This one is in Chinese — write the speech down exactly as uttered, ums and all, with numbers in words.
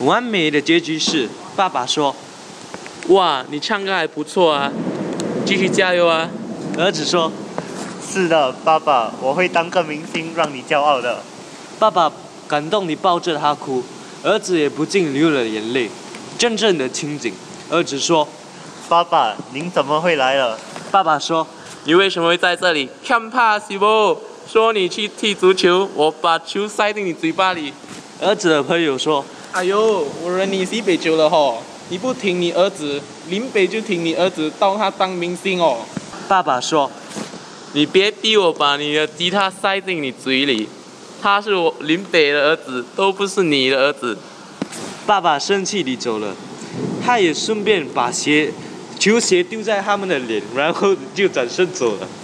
完美的结局是，爸爸说：“ 哇，你唱歌还不错啊，继续加油啊！” 儿子说：“ 是的，爸爸，我会当个明星，让你骄傲的。” 爸爸感动地抱着他哭，儿子也不禁流了眼泪。真正的情景，儿子说：“ 爸爸，您怎么会来了？” 爸爸说：“ 你为什么会在这里？看怕是不？说你去踢足球，我把球塞进你嘴巴里。” 儿子的朋友说：“ 哎呦，我忍你西北久了吼，你不听你儿子，林北就听你儿子，到他当明星哦。” 爸爸说：“ 你别逼我把你的吉他塞进你嘴里，他是我林北的儿子，都不是你的儿子。” 爸爸生气地走了，他也顺便把鞋、球鞋丢在他们的脸，然后就转身走了。